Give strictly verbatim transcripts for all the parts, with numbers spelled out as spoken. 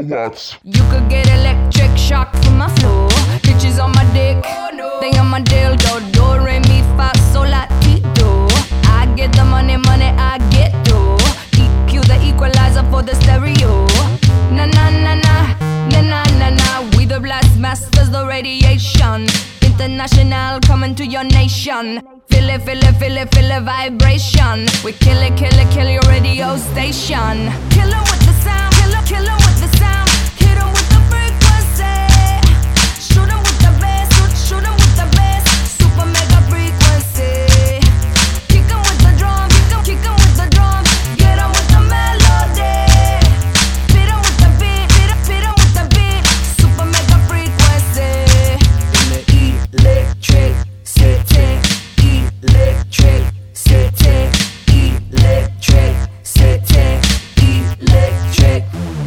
kilowatts. You could get electric shock from my flow. Bitches on my dick, oh, no. They on my dildo. Do, re, mi, fa, sol, la, ti, do. I get the money, money, I get do. E Q the equalizer for the stereo. Na na na na, na na na na. We the blast masters, the radiation. International coming to your nation. Feel it, feel it, feel it, feel it, vibration. We kill it, kill it, kill your radio station. Kill 'em with the sound, kill 'em, kill 'em with the sound. Hit 'em with the frequency. Shoot 'em with the bass, shoot, shoot 'em with the bass. Super mega frequency. Kick 'em with the drum, kick 'em, kick 'em with the drum. Get 'em with the melody. Beat 'em with the beat, beat 'em, beat 'em with the beat. Super mega frequency. In the electric city. Electric city, electric city, electric.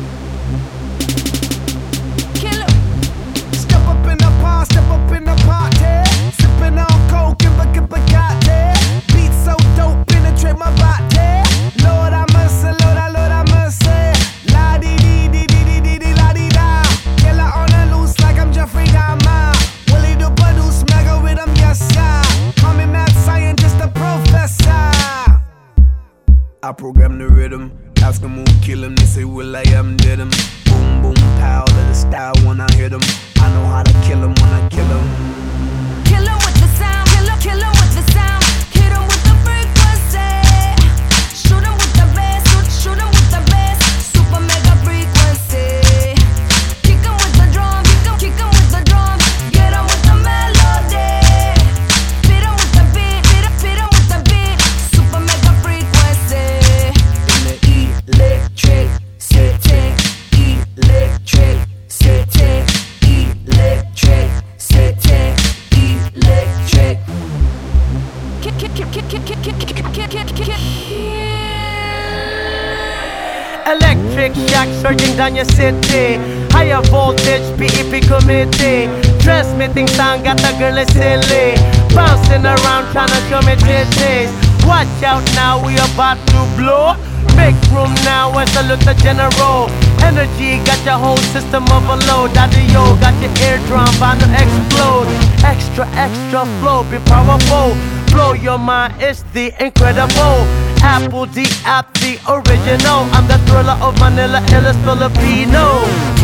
Kill 'em. Step up in the park, step up in the party. Sipping on coke and buggy Bugatti. Beat so dope, penetrate my body. Lord I mercy, Lord I, Lord I mercy. La di di di di di di di la di da. Killer on the loose like I'm Jeffrey Dahmer. Willie the produce, mega rhythm, yes sir. Call me mad scientist, the professor. I program the rhythm, ask them who kill him. They say, Will I am dead him. Boom, boom, pow, let it style when I hit him. I know how to kill him when I kill him. Kill 'em with the sound, kill 'em, kill 'em with the sound. Hit 'em with the frequency. Shoot 'em with the bass, shoot, shoot 'em with the bass. Super mega frequency. Kick 'em with the drum, kick 'em, kick 'em with the drum. Get 'em with the melody. Beat 'em with the beat, beat 'em, beat 'em with the beat. Super mega frequency. In the electric city, electric city, electric city, electric. Kick, kick, kick, kick, kick, kick, kick, kick, kick, kick, kick. Electric shock surging down your city. Higher voltage, P E P committee. Transmitting sound, got the girl is silly. Bouncing around trying to show me titties. Watch out now, we about to blow. Make room now and salute the general. Energy got your whole system overload. Daddy yo got your eardrum bound to explode. Extra, extra flow, be powerful. Blow your mind, it's the incredible. Apple D at the original. I'm the thriller of Manila, illest Filipino.